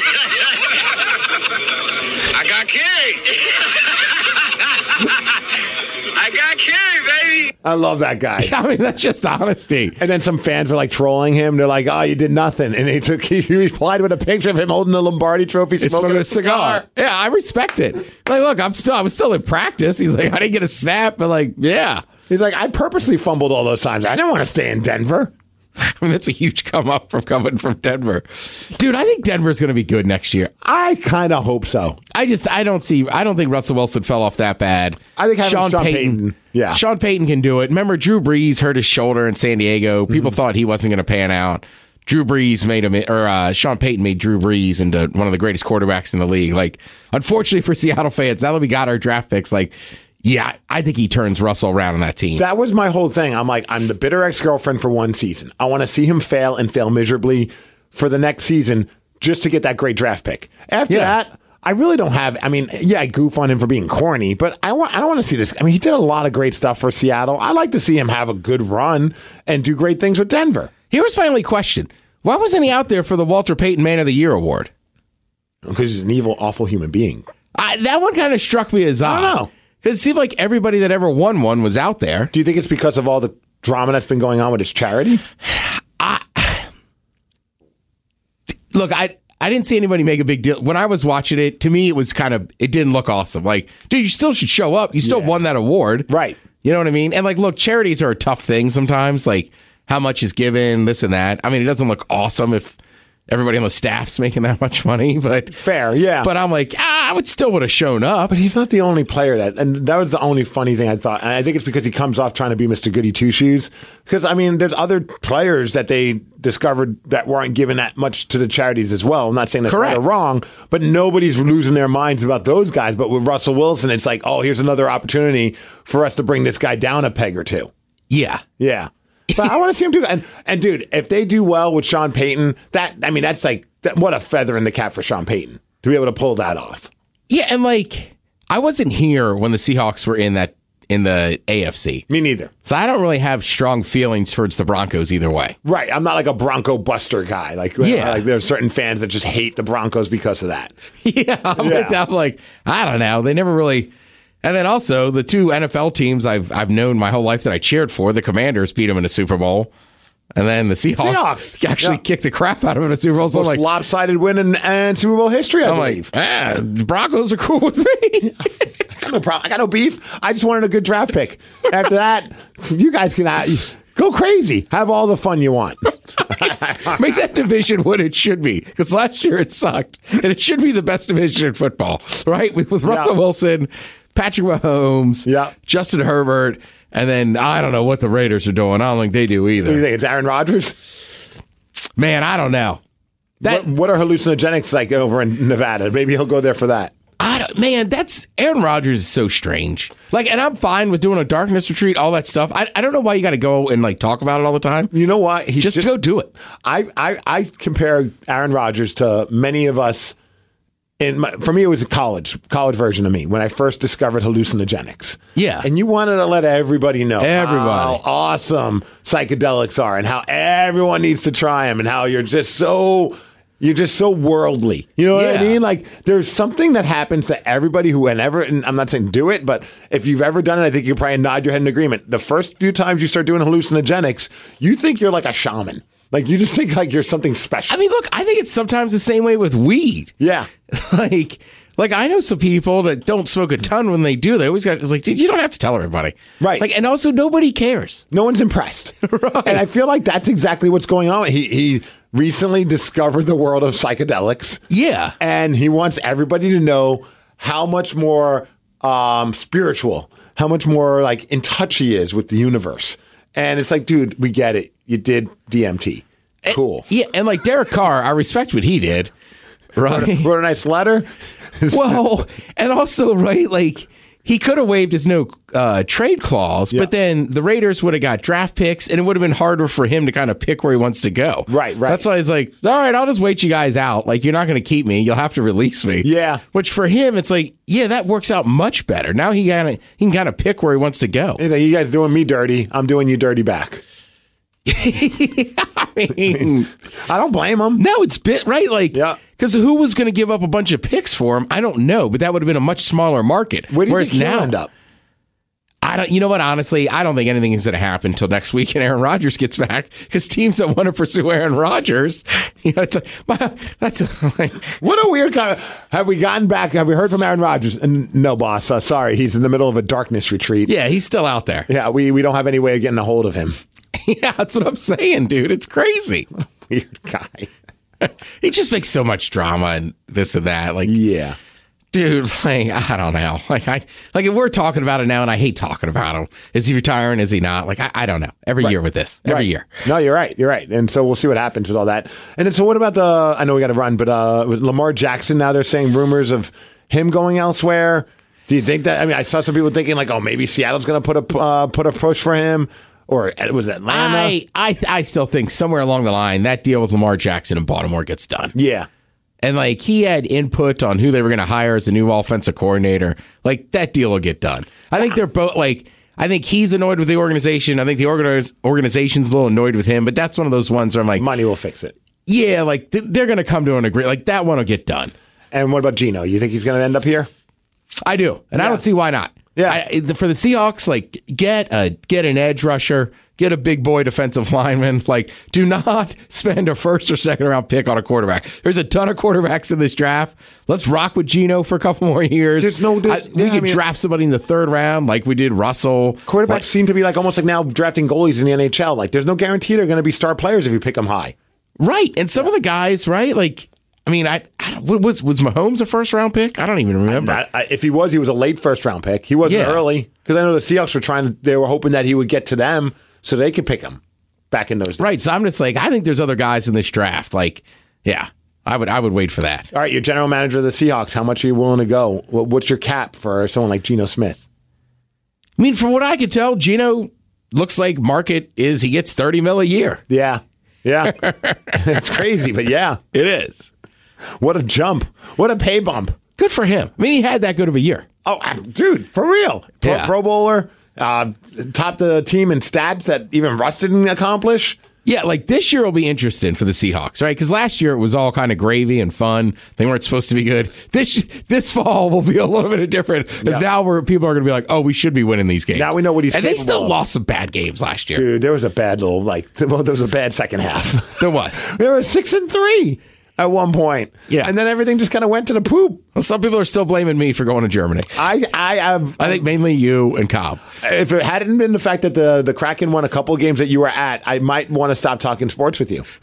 I got carried. I got carried, baby. I love that guy. I mean, that's just honesty. And then some fans were like trolling him. They're like, "Oh, you did nothing." And he took he replied with a picture of him holding the Lombardi Trophy, smoking, smoking a a cigar. cigar. Yeah, I respect it. Like, look, I'm still, I was still in practice. He's like, I didn't get a snap, but like, yeah. He's like, I purposely fumbled all those times. I didn't want to stay in Denver. I mean, that's a huge come up from coming from Denver. Dude, I think Denver's going to be good next year. I kind of hope so. I just, I don't see, I don't think Russell Wilson fell off that bad. I think having Sean, Sean Payton, Payton, yeah. Sean Payton can do it. Remember, Drew Brees hurt his shoulder in San Diego. People mm-hmm. thought he wasn't going to pan out. Drew Brees made him, or uh, Sean Payton made Drew Brees into one of the greatest quarterbacks in the league. Like, unfortunately for Seattle fans, now that we got our draft picks, like, yeah, I think he turns Russell around on that team. That was my whole thing. I'm like, I'm the bitter ex-girlfriend for one season. I want to see him fail and fail miserably for the next season just to get that great draft pick. After yeah. that, I really don't have, I mean, yeah, I goof on him for being corny, but I want I don't want to see this. I mean, he did a lot of great stuff for Seattle. I like to see him have a good run and do great things with Denver. Here's my only question. Why wasn't he out there for the Walter Payton Man of the Year award? Because he's an evil, awful human being. I, that one kind of struck me as odd. I don't know. Because it seemed like everybody that ever won one was out there. Do you think it's because of all the drama that's been going on with his charity? I, look, I I didn't see anybody make a big deal. When I was watching it, to me, it was kind of, it didn't look awesome. Like, dude, you still should show up. You still yeah. won that award. Right. You know what I mean? And like, look, charities are a tough thing sometimes. Like, how much is given, this and that. I mean, it doesn't look awesome if everybody on the staff's making that much money, but fair, yeah. But I'm like, ah, I would still would have shown up. But he's not the only player that, and that was the only funny thing I thought. And I think it's because he comes off trying to be Mister Goody Two Shoes. Because I mean, there's other players that they discovered that weren't given that much to the charities as well. I'm not saying that's Correct. right or wrong, but nobody's losing their minds about those guys. But with Russell Wilson, it's like, oh, here's another opportunity for us to bring this guy down a peg or two. Yeah, yeah. But I want to see him do that. And, and dude, if they do well with Sean Payton, that I mean, that's like that, what a feather in the cap for Sean Payton to be able to pull that off. Yeah, and like I wasn't here when the Seahawks were in that in the A F C. Me neither. So I don't really have strong feelings towards the Broncos either way. Right. I'm not like a Bronco buster guy. Like, yeah. like there's certain fans that just hate the Broncos because of that. Yeah, I'm, yeah. Like, I'm like, I don't know. They never really. And then also the two N F L teams I've I've known my whole life that I cheered for, the Commanders beat them in a Super Bowl, and then the Seahawks, Seahawks. actually yeah. kicked the crap out of them in a Super Bowl. So Most I'm like, lopsided win in, in Super Bowl history, I I'm believe. Like, ah, the Broncos are cool with me. I got no problem. I got no beef. I just wanted a good draft pick. After that, you guys can uh, go crazy. Have all the fun you want. Make that division what it should be. Because last year it sucked, and it should be the best division in football, right? With with Russell yeah. Wilson, Patrick Mahomes, yeah. Justin Herbert, and then I don't know what the Raiders are doing. I don't think they do either. What do you think? It's Aaron Rodgers? Man, I don't know. That, what, what are hallucinogenics like over in Nevada? Maybe he'll go there for that. I don't, man, that's Aaron Rodgers is so strange. Like, and I'm fine with doing a darkness retreat, all that stuff. I, I don't know why you got to go and like talk about it all the time. You know what? He just, just go do it. I, I I compare Aaron Rodgers to many of us. In my, for me, it was a college college version of me when I first discovered hallucinogenics. Yeah, and you wanted to let everybody know everybody how awesome psychedelics are, and how everyone needs to try them, and how you're just so you're just so worldly. You know what yeah. I mean? Like there's something that happens to everybody who, whenever, and I'm not saying do it, but if you've ever done it, I think you can probably nod your head in agreement. The first few times you start doing hallucinogenics, you think you're like a shaman. Like, you just think like you're something special. I mean, look, I think it's sometimes the same way with weed. Yeah. like, like I know some people that don't smoke a ton when they do. They always got, it's like, dude, you don't have to tell everybody. Right. Like, and also nobody cares. No one's impressed. Right. And I feel like that's exactly what's going on. He, he recently discovered the world of psychedelics. Yeah. And he wants everybody to know how much more um, spiritual, how much more like in touch he is with the universe. And it's like, dude, we get it. You did D M T. Cool. And, yeah, and like Derek Carr, I respect what he did. Right. Wrote, wrote a nice letter. Well, and also, right, like he could have waived his no uh, trade clause, Yeah. but then the Raiders would have got draft picks, and it would have been harder for him to kind of pick where he wants to go. Right, right. That's why he's like, all right, I'll just wait you guys out. Like, you're not going to keep me. You'll have to release me. Yeah. Which for him, it's like, yeah, that works out much better. Now he kind of he can kind of pick where he wants to go. You know, you guys doing me dirty. I'm doing you dirty back. I mean, I don't blame him. no, it's bit right. Like, Yeah. because who was going to give up a bunch of picks for him? I don't know, but that would have been a much smaller market. Where do you Whereas think he'll now, end up? I don't. You know what? Honestly, I don't think anything is going to happen until next week and Aaron Rodgers gets back. Because teams that want to pursue Aaron Rodgers, you know, it's a, that's a, like, What a weird kind of, have we gotten back? Have we heard from Aaron Rodgers? And no, boss. Uh, sorry, he's in the middle of a darkness retreat. yeah, he's still out there. Yeah, we, we don't have any way of getting a hold of him. Yeah, that's what I'm saying, dude. It's crazy. Weird guy. He just makes so much drama and this and that. Like, Yeah. dude, like, I don't know. Like, I like we're talking about it now, and I hate talking about him. Is he retiring? Is he not? Like, I, I don't know. Every year with this, every Right. year. No, you're right. You're right. And so we'll see what happens with all that. And then, so what about the, I know we got to run, but uh, with Lamar Jackson, now they're saying rumors of him going elsewhere. Do you think that, I mean, I saw some people thinking like, oh, maybe Seattle's going to put a, uh, put a push for him, or it was Atlanta. I, I, I still think somewhere along the line that deal with Lamar Jackson in Baltimore gets done. Yeah. And like he had input on who they were going to hire as a new offensive coordinator. Like that deal will get done. I think they're both like, I think he's annoyed with the organization. I think the organiz- organization's a little annoyed with him, but that's one of those ones where I'm like, Money will fix it. yeah, like th- they're going to come to an agreement. Like that one will get done. And what about Geno? You think he's going to end up here? I do. And I Yeah. don't see why not. Yeah. I, the- for the Seahawks, like get a get an edge rusher, get a big boy defensive lineman. Like, do not spend a first or second round pick on a quarterback. There's a ton of quarterbacks in this draft. Let's rock with Geno for a couple more years. There's no- there's- I- we yeah, I could mean- draft somebody in the third round, like we did Russell. Quarterbacks Like, seem to be like almost like now drafting goalies in the N H L. Like, there's no guarantee they're going to be star players if you pick them high. right, and some of the guys, right? Like, I mean, I, I don't- what was was Mahomes a first round pick? I don't even remember. I, I, if he was, he was a late first round pick. He wasn't Yeah. early because I know the Seahawks were trying to. They were hoping that he would get to them so they could pick him back in those days. Right, so I'm just like, I think there's other guys in this draft. Like, yeah, I would I would wait for that. All right, you're general manager of the Seahawks. How much are you willing to go? What- What's your cap for someone like Geno Smith? I mean, from what I could tell, Geno looks like market is he gets thirty mil a year. Yeah, yeah, it's crazy, but yeah, It is. what a jump! What a pay bump! Good for him. I mean, he had that good of a year. Oh, uh, dude, for real, Pro, Yeah. Pro Bowler, uh, topped the team in stats that even Russ didn't accomplish. Yeah, like this year will be interesting for the Seahawks, right? Because last year it was all kind of gravy and fun. They weren't supposed to be good. This this fall will be a little bit different because Yeah. now where people are going to be like, oh, we should be winning these games. Now we know what he's and they capable still of. lost some bad games last year. Dude, there was a bad little like. Well, there was a bad second half. There was. They were six and three at one point. Yeah. And then everything just kind of went to the poop. Well, some people are still blaming me for going to Germany. I, I have, I think mainly you and Cobb. if it hadn't been the fact that the, the Kraken won a couple games that you were at, I might want to stop talking sports with you.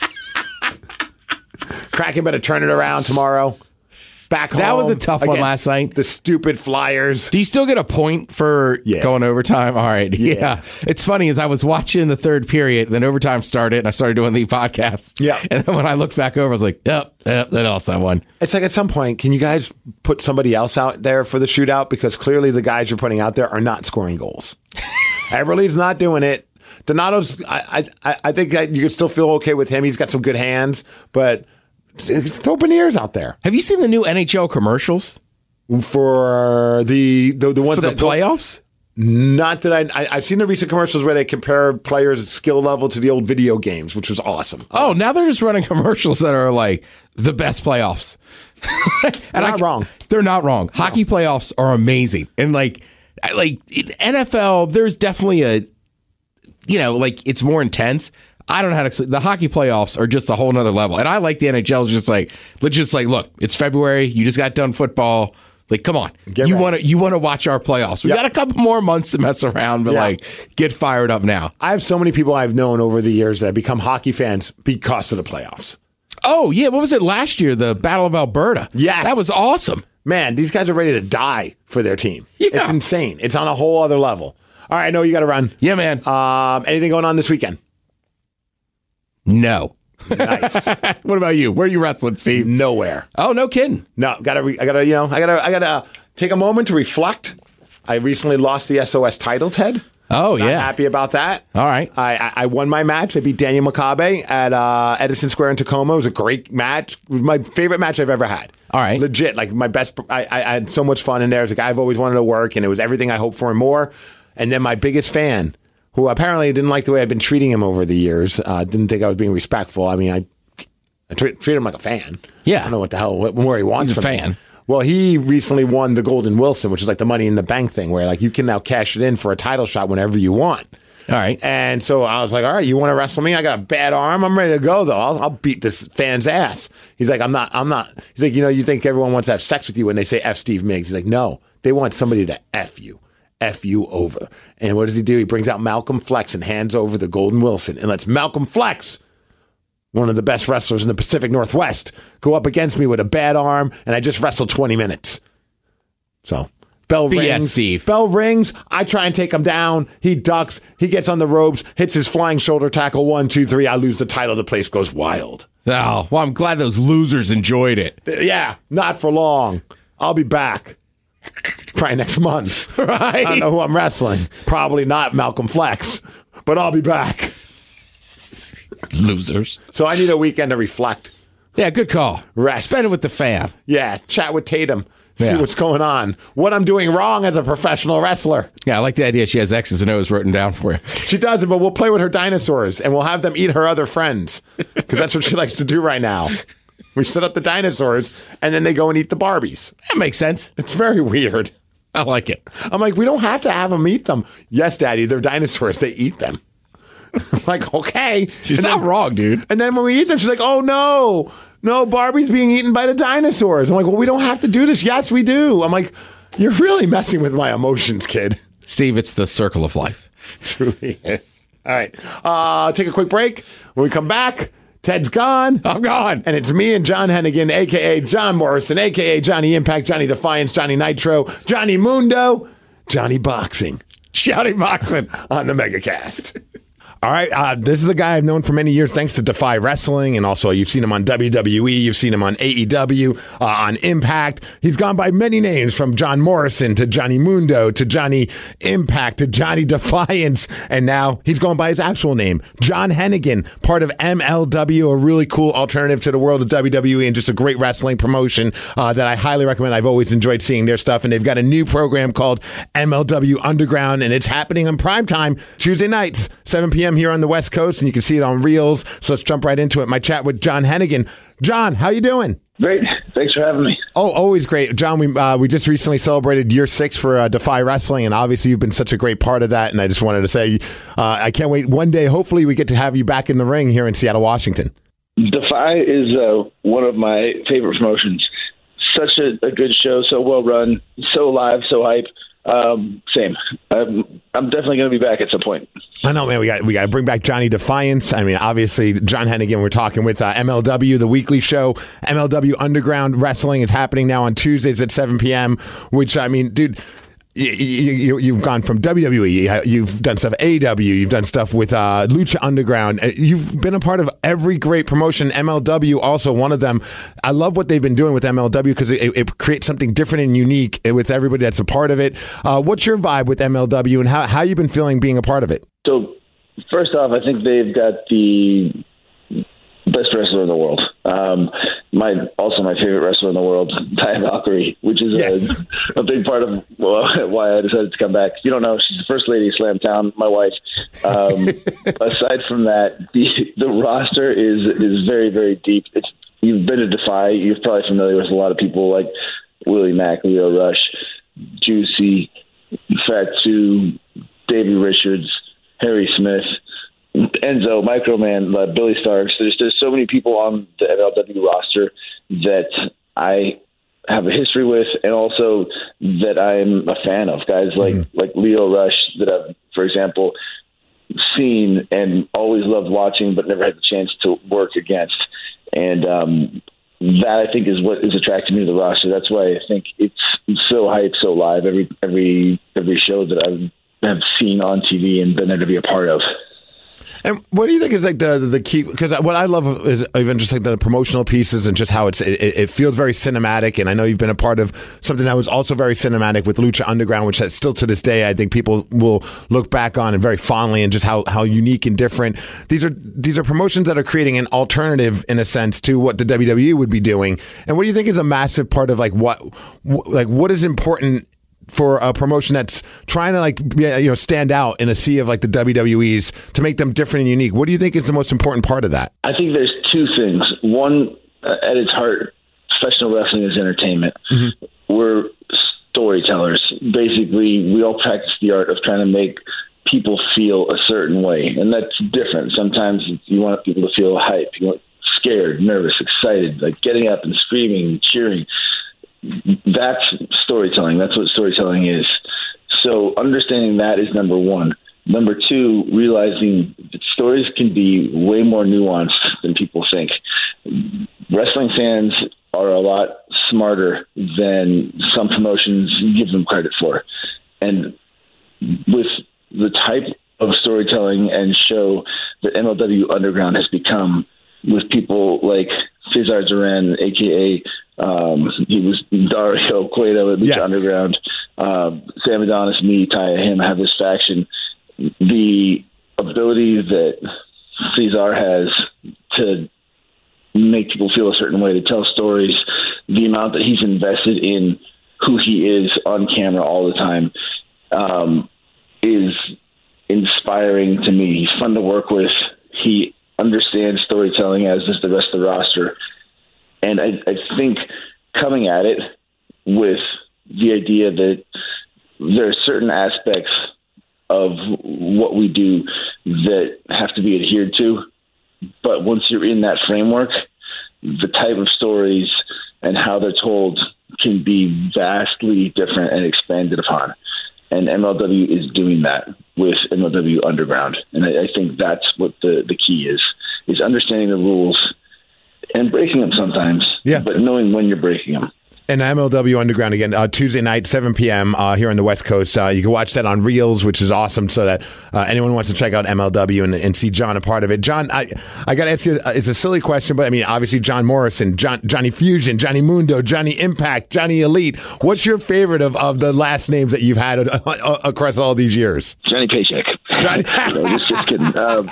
Kraken better turn it around tomorrow. Back home. That was a tough one against last night. The stupid Flyers. Do you still get a point for Yeah. going overtime? All right. Yeah. Yeah. It's funny as I was watching the third period, then overtime started, and I started doing the podcast. Yeah. And then when I looked back over, I was like, yep, yep, that also won. It's like at some point, can you guys put somebody else out there for the shootout? Because clearly the guys you're putting out there are not scoring goals. Everly's not doing it. Donato's, I, I, I think that you could still feel okay with him. He's got some good hands, but throw Beniers out there Have you seen the new N H L commercials for the the, the ones for the that go- playoffs? Not that I, I, I've seen the recent commercials where they compare players' skill level to the old video games, which was awesome. Oh, now they're just running commercials that are like the best playoffs. and They're not wrong. They're not wrong. Hockey playoffs are amazing. And like, I- like in N F L, there's definitely a, you know, like it's more intense. I don't know how to explain. The hockey playoffs are just a whole nother level. And I like the N H L is just like, let's just like, look, it's February. You just got done football. Like, come on. Get you ready. want to you want to watch our playoffs. We Yep. got a couple more months to mess around, but Yeah. like, get fired up now. I have so many people I've known over the years that have become hockey fans because of the playoffs. Oh, yeah. What was it last year? The Battle of Alberta. Yes. That was awesome. Man, these guys are ready to die for their team. Yeah. It's insane. It's on a whole other level. All right, I know you got to run. Yeah, man. Um, anything going on this weekend? No. Nice. What about you? Where are you wrestling, Steve? Nowhere. Oh, no kidding. No, gotta. Re- I gotta. You know, I gotta. I gotta take a moment to reflect. I recently lost the S O S title, Ted. Oh, Not yeah. happy about that. All right. I, I, I won my match. I beat Daniel Makabe at uh, Edison Square in Tacoma. It was a great match. It was my favorite match I've ever had. All right. Legit. Like my best. I, I, I had so much fun in there. It's a guy I've always wanted to work, and it was everything I hoped for and more. And then my biggest fan, who apparently didn't like the way I'd been treating him over the years, uh, didn't think I was being respectful. I mean, I, I treat, treat him like a fan. Yeah. I don't know what the hell, what, where he wants He's a from me. fan. Well, he recently won the Golden Wilson, which is like the Money in the Bank thing, where like you can now cash it in for a title shot whenever you want. All right. And so I was like, all right, you want to wrestle me? I got a bad arm. I'm ready to go, though. I'll, I'll beat this fan's ass. He's like, I'm not, I'm not. He's like, you know, you think everyone wants to have sex with you when they say F Steve Miggs. He's like, no, they want somebody to F you. F you over. And what does he do? He brings out Malcolm Flex and hands over the Golden Wilson and lets Malcolm Flex, one of the best wrestlers in the Pacific Northwest, go up against me with a bad arm, and I just wrestled twenty minutes. So, bell B S, rings. Steve. Bell rings. I try and take him down. He ducks. He gets on the ropes, hits his flying shoulder tackle. One, two, three. I lose the title. The place goes wild. Oh, well, I'm glad those losers enjoyed it. Yeah, not for long. I'll be back. Probably next month. Right. I don't know who I'm wrestling. Probably not Malcolm Flex, but I'll be back. Losers. So I need a weekend to reflect. Yeah, good call. Rest. Spend it with the fam. Yeah, chat with Tatum. See Yeah. what's going on. What I'm doing wrong as a professional wrestler. Yeah, I like the idea she has X's and O's written down for you. She does it, but we'll play with her dinosaurs and we'll have them eat her other friends because that's what she likes to do right now. We set up the dinosaurs and then they go and eat the Barbies. That makes sense. It's very weird. I like it. I'm like, we don't have to have them eat them. Yes, Daddy, they're dinosaurs. They eat them. I'm like, okay. She's And not then- wrong, dude. And then when we eat them, she's like, oh, no. No, Barbie's being eaten by the dinosaurs. I'm like, well, we don't have to do this. Yes, we do. I'm like, you're really messing with my emotions, kid. Steve, it's the circle of life. Truly is. All right. Uh, take a quick break. When we come back, Ted's gone. I'm gone. And it's me and John Hennigan, a k a. John Morrison, a k a. Johnny Impact, Johnny Defiance, Johnny Nitro, Johnny Mundo, Johnny Boxing Johnny Boxing. on the MegaCast. All right, uh, this is a guy I've known for many years thanks to Defy Wrestling, and also you've seen him on W W E, you've seen him on A E W, uh, on Impact. He's gone by many names, from John Morrison to Johnny Mundo to Johnny Impact to Johnny Defiance, and now he's going by his actual name, John Hennigan, part of M L W, a really cool alternative to the world of W W E and just a great wrestling promotion uh, that I highly recommend. I've always enjoyed seeing their stuff, and they've got a new program called M L W Underground, and it's happening on primetime Tuesday nights, seven p.m. here on the West Coast, and you can see it on Reels. So let's jump right into it. My chat with John Hennigan. John, how you doing? Great. Thanks for having me. Oh, always great. John, we uh, we just recently celebrated year six for uh, Defy Wrestling, and obviously you've been such a great part of that, and I just wanted to say uh, I can't wait. One day, hopefully, we get to have you back in the ring here in Seattle, Washington. Defy is uh, one of my favorite promotions. Such a, a good show, so well run, so live, so hype. Um, same. I'm, I'm definitely going to be back at some point. I know, man. We got we got to bring back Johnny Defiance. I mean, obviously, John Hennigan. We're talking with uh, M L W, the weekly show. M L W Underground Wrestling is happening now on Tuesdays at seven p.m. Which, I mean, dude, you, you, you've gone from W W E. You've done stuff A E W. You've done stuff with uh, Lucha Underground. You've been a part of every great promotion. M L W also one of them. I love what they've been doing with M L W because it, it creates something different and unique with everybody that's a part of it. Uh, what's your vibe with M L W and how how you been feeling being a part of it? So, first off, I think they've got the best wrestler in the world. Um, my also my favorite wrestler in the world, Taya Valkyrie, which is Yes. a, a big part of well, why I decided to come back. You don't know, she's the first lady of Slamtown, my wife. Um, aside from that, the the roster is is very, very deep. It's you've been to Defy, you're probably familiar with a lot of people like Willie Mack, Leo Rush, Juicy, Fatu, Davey Richards, Harry Smith, Enzo, Microman, uh, Billy Starks. There's there's so many people on the M L W roster that I have a history with, and also that I'm a fan of. Guys like mm-hmm. like Leo Rush that I've, for example, seen and always loved watching, but never had the chance to work against. And um, that I think is what is attracting me to the roster. That's why I think it's so hype, so live every every every show that I've have seen on T V and been there to be a part of. And what do you think is like the the key? Because what I love is even just like the promotional pieces and just how it's it, it feels very cinematic. And I know you've been a part of something that was also very cinematic with Lucha Underground, which that still to this day I think people will look back on and very fondly, and just how, how unique and different these are. These are promotions that are creating an alternative in a sense to what the W W E would be doing. And what do you think is a massive part of like what like what is important for a promotion that's trying to like you know stand out in a sea of like the W W Es to make them different and unique? What do you think is the most important part of that? I think there's two things. One, uh, at its heart, professional wrestling is entertainment. Mm-hmm. We're storytellers. Basically, we all practice the art of trying to make people feel a certain way, and that's different. Sometimes you want people to feel hype, you want scared, nervous, excited, like getting up and screaming, cheering. That's storytelling. That's what storytelling is. So understanding that is number one. Number two, realizing that stories can be way more nuanced than people think. Wrestling fans are a lot smarter than some promotions give them credit for. And with the type of storytelling and show that M L W Underground has become, with people like Cesar Duran, a k a. Um, he was Dario Cueto at Lucha yes. Underground. Uh, Sam Adonis, me, Taya, him have this faction. The ability that Cesar has to make people feel a certain way, to tell stories, the amount that he's invested in who he is on camera all the time um, is inspiring to me. He's fun to work with. He understands storytelling, as does the rest of the roster. And I, I think coming at it with the idea that there are certain aspects of what we do that have to be adhered to, but once you're in that framework, the type of stories and how they're told can be vastly different and expanded upon. And M L W is doing that with M L W Underground. And I, I think that's what the, the key is, is understanding the rules and breaking them sometimes, yeah. but knowing when you're breaking them. And M L W Underground again, uh, Tuesday night, seven p.m. Uh, here on the West Coast. Uh, you can watch that on Reels, which is awesome, so that uh, anyone wants to check out M L W and, and see John a part of it. John, I, I got to ask you, uh, it's a silly question, but I mean, obviously John Morrison, John, Johnny Fusion, Johnny Mundo, Johnny Impact, Johnny Elite. What's your favorite of, of the last names that you've had uh, uh, across all these years? Johnny Paycheck. Johnny- no, just, just kidding. Um,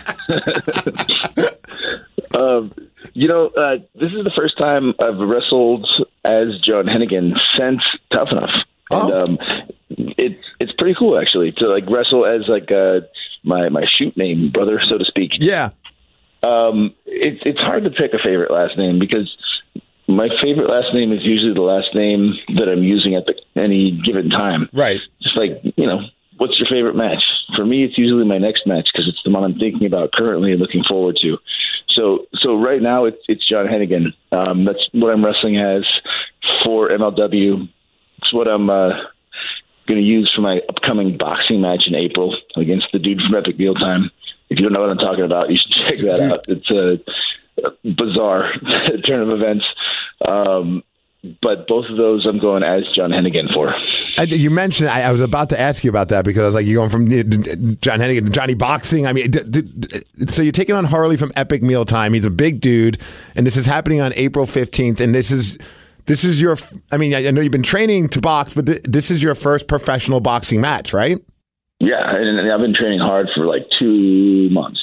um, You know, uh, this is the first time I've wrestled as John Hennigan since Tough Enough. Oh. And um, it's it's pretty cool, actually, to like wrestle as like uh, my, my shoot name, brother, so to speak. Yeah. Um, it, it's hard to pick a favorite last name because my favorite last name is usually the last name that I'm using at the, any given time. Right. Just like, you know, what's your favorite match? For me, it's usually my next match because it's the one I'm thinking about currently and looking forward to. So, so right now it's it's John Hennigan. Um, that's what I'm wrestling as for M L W. It's what I'm uh, going to use for my upcoming boxing match in April against the dude from Epic Mealtime. If you don't know what I'm talking about, you should check that out. It's a, a bizarre turn of events. Um, but both of those I'm going as John Hennigan for. You mentioned, I, I was about to ask you about that because I was like, you're going from John Hennigan to Johnny Boxing. I mean, d- d- so you're taking on Harley from Epic Mealtime. He's a big dude, and this is happening on April fifteenth. And this is this is your, I mean, I know you've been training to box, but th- this is your first professional boxing match, right? Yeah, and I've been training hard for like two months.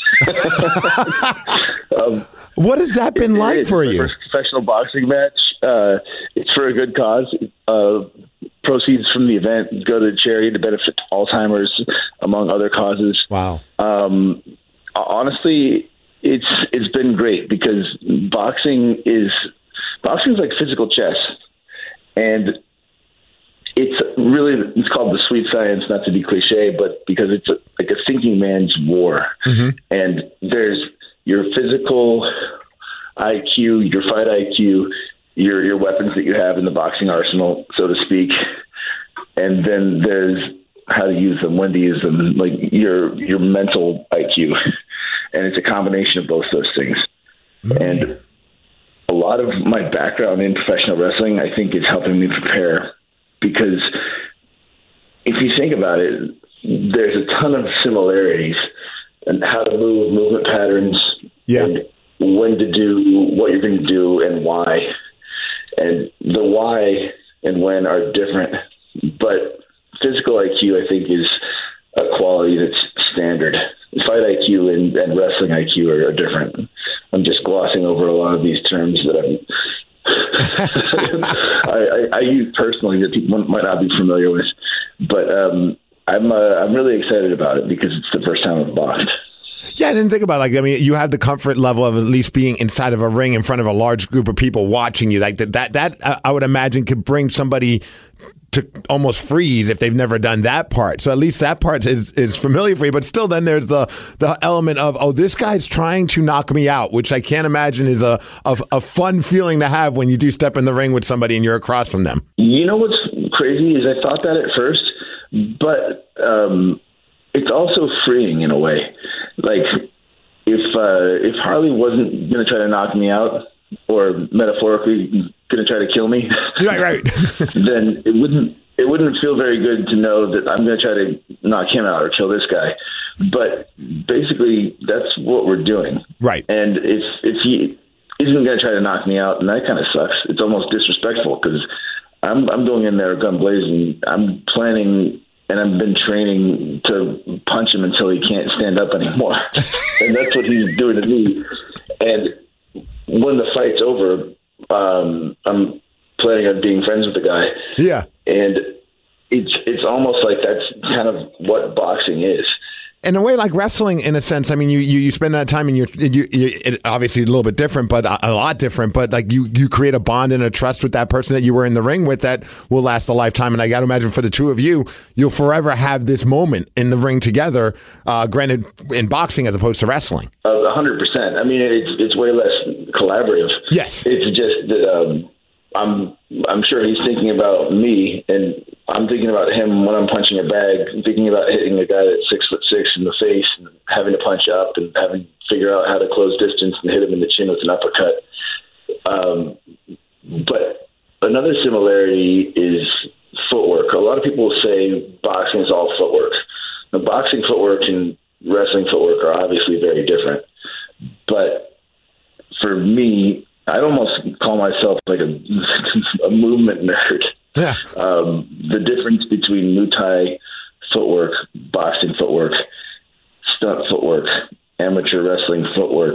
um, what has that been like for you? First professional boxing match. Uh, it's for a good cause. Uh, proceeds from the event go to charity to benefit Alzheimer's, among other causes. Wow. Um, honestly, it's it's been great because boxing is boxing is like physical chess, and it's really it's called the sweet science, not to be cliche, but because it's a, like a thinking man's war, mm-hmm. and there's your physical I Q, your fight I Q your your weapons that you have in the boxing arsenal, so to speak, and then there's how to use them, when to use them, like your your mental I Q, and it's a combination of both those things. Mm-hmm. And a lot of my background in professional wrestling, I think, is helping me prepare, because if you think about it, there's a ton of similarities in how to move, movement patterns, yeah. and when to do what you're going to do and why. And the why and when are different, but physical I Q, I think, is a quality that's standard. Fight I Q and, and wrestling I Q are, are different. I'm just glossing over a lot of these terms that I'm, I, I, I use personally that people might not be familiar with, but um, I'm uh, I'm really excited about it because it's the first time I've boxed. Yeah, I didn't think about it. Like, I mean, you have the comfort level of at least being inside of a ring in front of a large group of people watching you. Like that, that, that uh, I would imagine could bring somebody to almost freeze if they've never done that part. So at least that part is, is familiar for you. But still, then there's the the element of, oh, this guy's trying to knock me out, which I can't imagine is a, a, a fun feeling to have when you do step in the ring with somebody and you're across from them. You know what's crazy is I thought that at first, but um, it's also freeing in a way. Like, if uh, if Harley wasn't going to try to knock me out, or metaphorically going to try to kill me, right, right, then it wouldn't it wouldn't feel very good to know that I'm going to try to knock him out or kill this guy. But basically, that's what we're doing, right? And if if he isn't going to try to knock me out, and that kind of sucks. It's almost disrespectful because I'm I'm going in there gun blazing. I'm planning. And I've been training to punch him until he can't stand up anymore. And that's what he's doing to me. And when the fight's over, um, I'm planning on being friends with the guy. Yeah. And it's it's almost like that's kind of what boxing is. In a way, like wrestling, in a sense, I mean, you, you, you spend that time and you're, you, you, it, obviously a little bit different, but a, a lot different, but like you, you create a bond and a trust with that person that you were in the ring with that will last a lifetime. And I got to imagine for the two of you, you'll forever have this moment in the ring together, uh, granted in boxing as opposed to wrestling. A hundred percent. I mean, it's, it's way less collaborative. Yes. It's just that, um, I'm I'm sure he's thinking about me, and I'm thinking about him when I'm punching a bag. I'm thinking about hitting a guy that's six foot six in the face and having to punch up and having to figure out how to close distance and hit him in the chin with an uppercut. Um, but another similarity is footwork. A lot of people say boxing is all footwork. Now, boxing footwork and wrestling footwork are obviously very different. But for me, I'd almost call myself like a, a movement nerd. Yeah. Um, the difference between Muay Thai footwork, boxing footwork, stunt footwork, amateur wrestling footwork,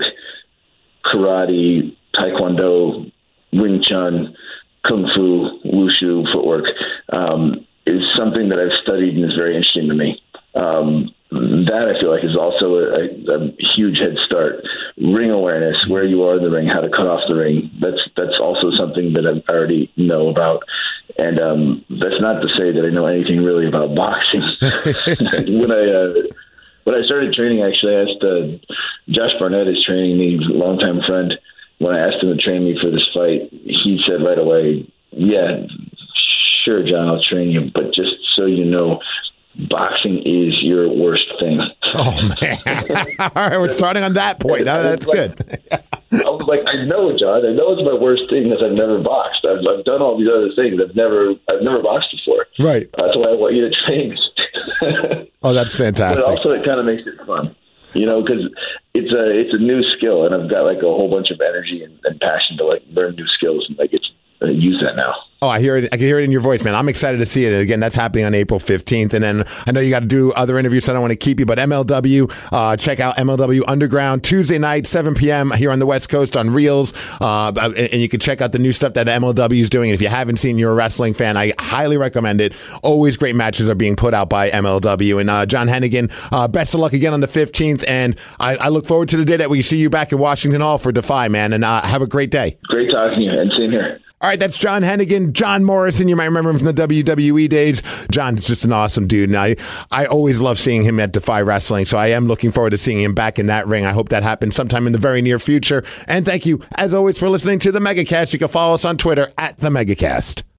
karate, taekwondo, Wing Chun, Kung Fu, Wushu footwork um, is something that I've studied and is very interesting to me. Um, that I feel like is also a, a huge head start. Ring awareness, where you are in the ring, how to cut off the ring. That's that's also something that I already know about. And um, that's not to say that I know anything really about boxing. when I uh, when I started training, actually, I asked uh, Josh Barnett is training me, a longtime friend. When I asked him to train me for this fight, he said right away, "Yeah, sure, John, I'll train you, but just so you know, boxing is your worst thing." Oh, man. All right, we're starting on that point. Now, that's like, good. I was like, I know it, John. I know it's my worst thing because I've never boxed. I've, I've done all these other things. I've never I've never boxed before. Right. That's why I want you to train me. Oh, that's fantastic. But also, it kind of makes it fun, you know, because it's a it's a new skill, and I've got like a whole bunch of energy and, and passion to like learn new skills and like it's uh, use that now. Oh, I hear it. I can hear it in your voice, man. I'm excited to see it. Again, that's happening on April fifteenth. And then I know you got to do other interviews, so I don't want to keep you, but M L W, uh, check out M L W Underground Tuesday night, seven p.m. here on the West Coast on Reels. Uh, and, and you can check out the new stuff that M L W is doing. And if you haven't seen, you're a wrestling fan, I highly recommend it. Always great matches are being put out by M L W. And uh, John Hennigan, uh, best of luck again on the fifteenth. And I, I look forward to the day that we see you back in Washington Hall for Defy, man. And uh, have a great day. Great talking to you, and same here. All right, that's John Hennigan. John Morrison. You might remember him from the W W E days. John's just an awesome dude, and I, I always love seeing him at Defy Wrestling, so I am looking forward to seeing him back in that ring. I hope that happens sometime in the very near future. And thank you, as always, for listening to the Megacast. You can follow us on Twitter at the Megacast.